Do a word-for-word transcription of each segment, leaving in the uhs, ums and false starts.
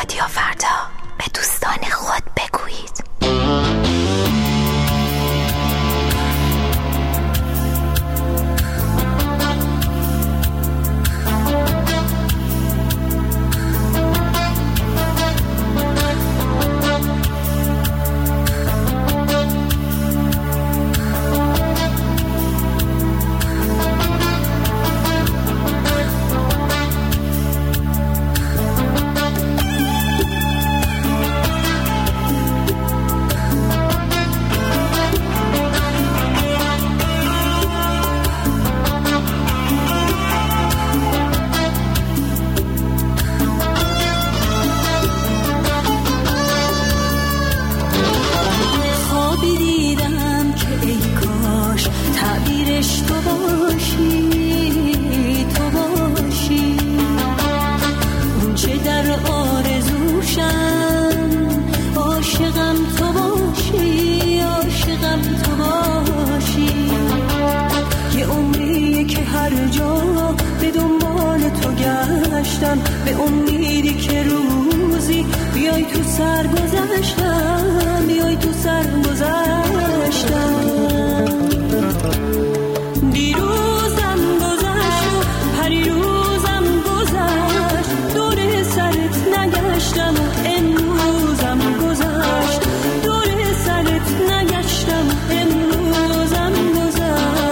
رادیو فردا به دوستان خود بگویید. به امیدی که روزی بیای تو سر گذشتم، بیای تو سر گذشتم. دیروزم گذشت و پریروزم گذشت، دور سرت نگشتم و امروزم گذشت، دور سرت نگشتم و امروزم گذشت.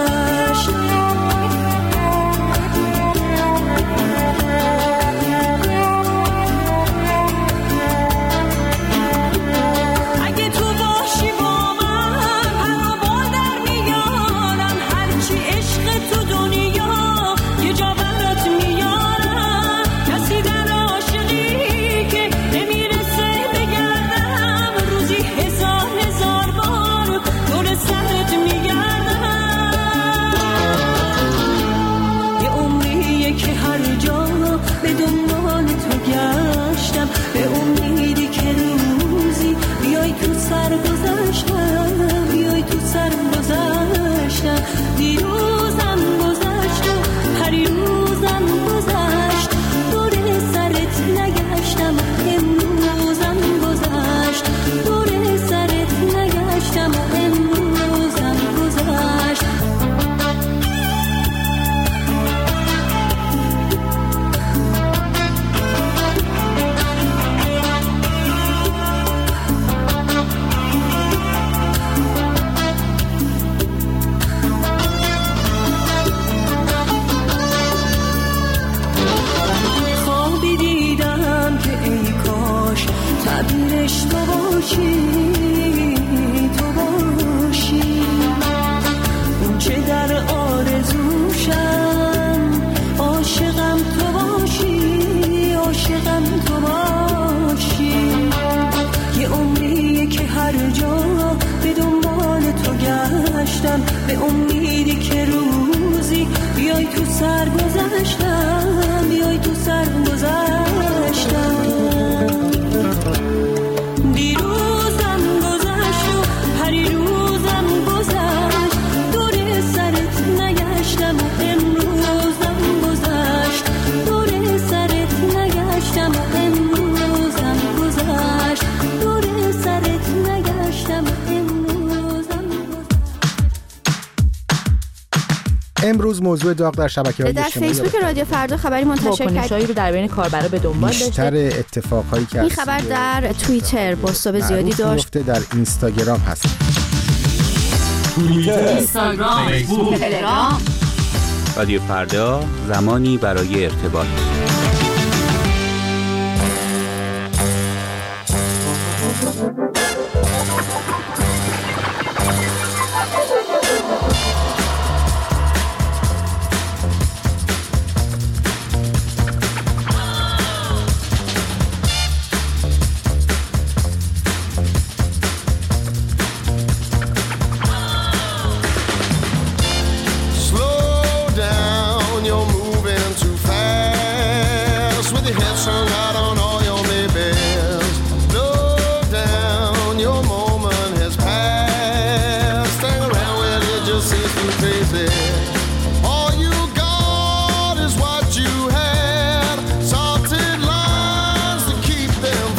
به امیدی که روزی بیای تو سر گذشتم، بیای تو سر گذشتم. دیروزم گذشت و پریروزم گذشت، دور سرت نگشتم و امروزم گذشت، دور سرت نگشتم و امروزم گذشت، دور سرت نگشتم و امروز موضوع داغ در شبکه‌های اجتماعی در فیسبوک رادیو فردا خبری منتشر کرد رو در بین کاربرا به دنبال داشته. بیشتر اتفاقایی که این خبر در توییتر بازتاب زیادی داشت، در اینستاگرام هست. توییتر، اینستاگرام، فیسبوک، تلگرام. رادیو فردا، زمانی برای ارتباط. All you got is what you had, salted lines to keep them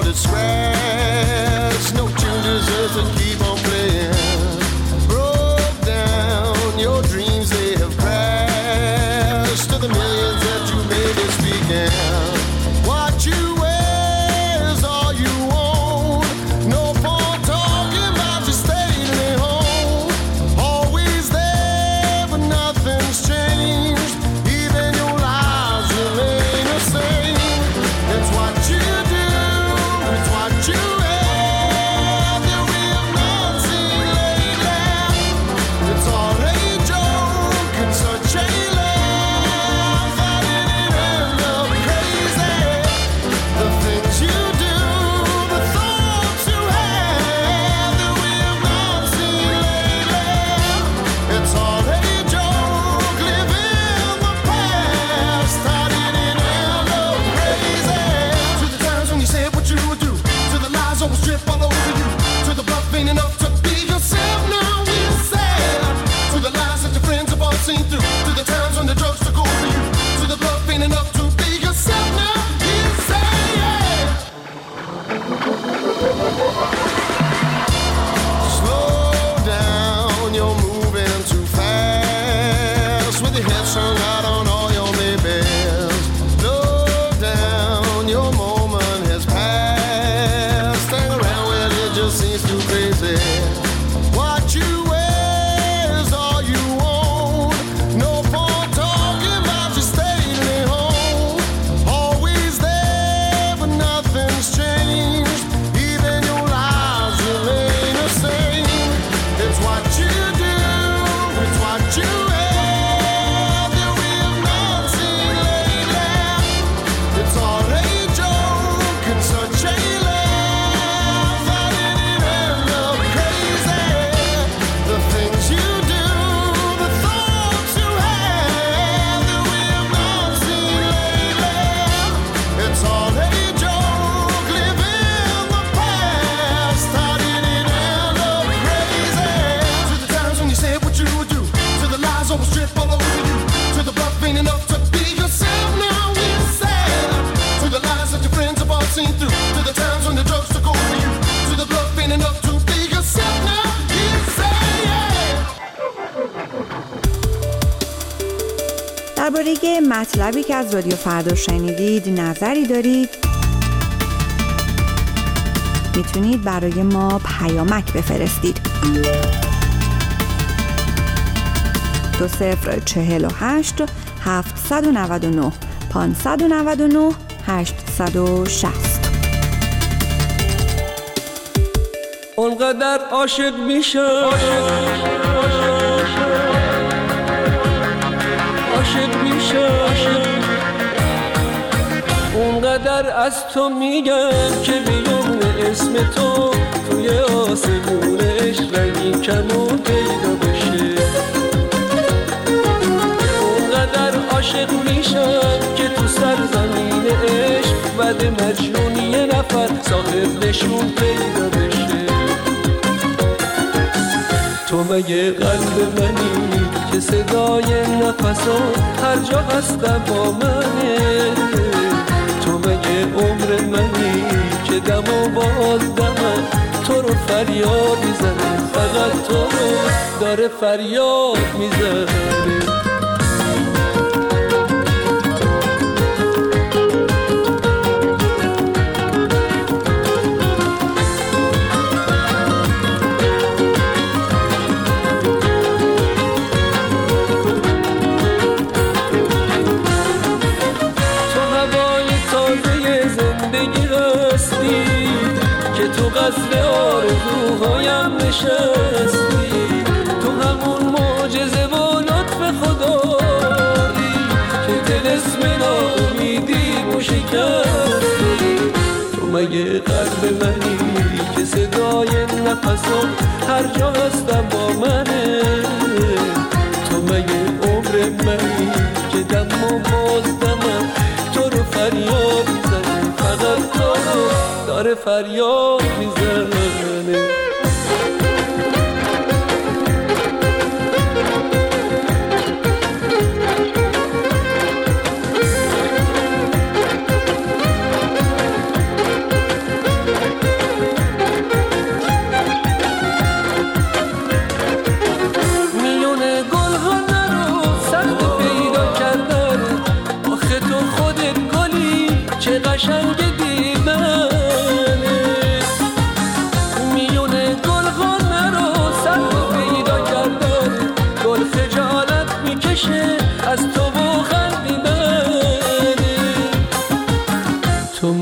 started scratch. No changes, just to keep on playing. Broke down your dreams, they have crashed to the millions that you made this weekend. What you wear is all you own. No point talking about you staying home. Always there, but nothing's changed. Even your lies remain the same. It's what you do, it's what you have that we have not seen lately. It's all a joke and such a laugh that it end up crazy. The things you do, the thoughts you have that we have not seen lately. It's all a joke, living the past, that it end up crazy. To the times when you said what you would do, to the lies always trip all over you, to the bluff ain't enough to be yourself. Now we sad. To the lies that your friends have all seen through, to the times when the drugs took over you, to the bluff ain't enough to be yourself. Now we sad. Slow down, you're moving too fast, with your head strung out on all your babies. Slow down, your moment has passed. Hang around where it just seems too crazy. What you wear is all you own. No point talking about you staying home. Always there, but nothing's changed. Even your lies remain the same. It's what you do, it's what you have that we have not seen lately. It's all a joke and such a laugh that it end up crazy. The things you do, the thoughts you have that we have not seen lately. It's all a joke, living the past, that it end up crazy. To the times when you said what you would do, to the lies always trip all over you, to the bluff ain't enough to be yourself. Now we're sad. To the lies that your friends have all seen through, to the times when the drugs took over you, to the bluff ain't enough to be yourself. Now we're sad. درباره یه مطلبی که از رادیو فردا شنیدید نظری دارید، میتونید برای ما پیامک بفرستید. دو صفر چهل و هشت هفتصد و نود و نه پانصد و نود و نه هشتصد و شصت. اونقدر عاشق میشم، عاشق میشم، اونقدر از تو میگم که بیون اسم تو توی آسمونش رنگی کمون پیدا بشه. اونقدر عاشق میشم که تو سرزمین عشق بعد مجنون یه نفر صاحب نشون پیدا بشه. تو مگه قلب منی که صدای نفسات هر جا هستم با منه؟ تو مگه عمر منی که دم و باز دمم تو رو فریاد میزنه، فقط تو رو داره فریاد میزنه. قصر آرزوهایم نشستی، تو همون معجزه و لطف خدایی که طلسم ناامیدی مو شکستی. تو مگه قلب منی که صدای نفسم هر جا هستم با منه؟ تو مگه عمر منی که دم و باز دمم تو رو فریاد میزنه، فقط تو رو داره فریاد میزنه.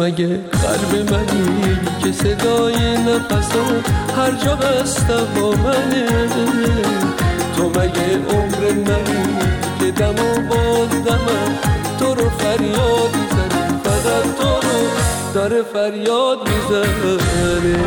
مگه قلب منی که صدای نفسات هر جا هستم با منه؟ تو مگه عمر منی که دم و باز دمم تو رو فریاد میزنه، فقط تو رو داره فریاد میزنه.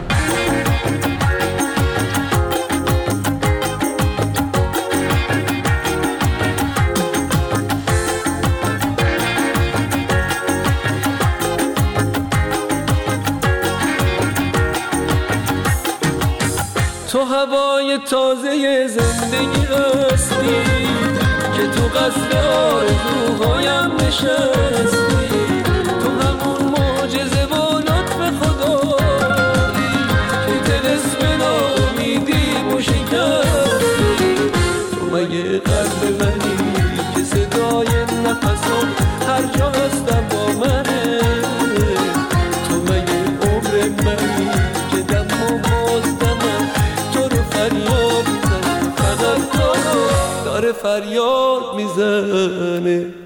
تو هوای تازه زندگی هستی که تو قصر آرزوهایم نشستی، تو همون معجزه و لطف خدایی که طلسم ناامیدیمو شکستی. تو مگه قلب منی که صدای نفسات هر جا هستم با منه؟ تو مگه عمر منی که دم و باز دمم فریاد میزنه، فقط تو داره فریاد میزنه.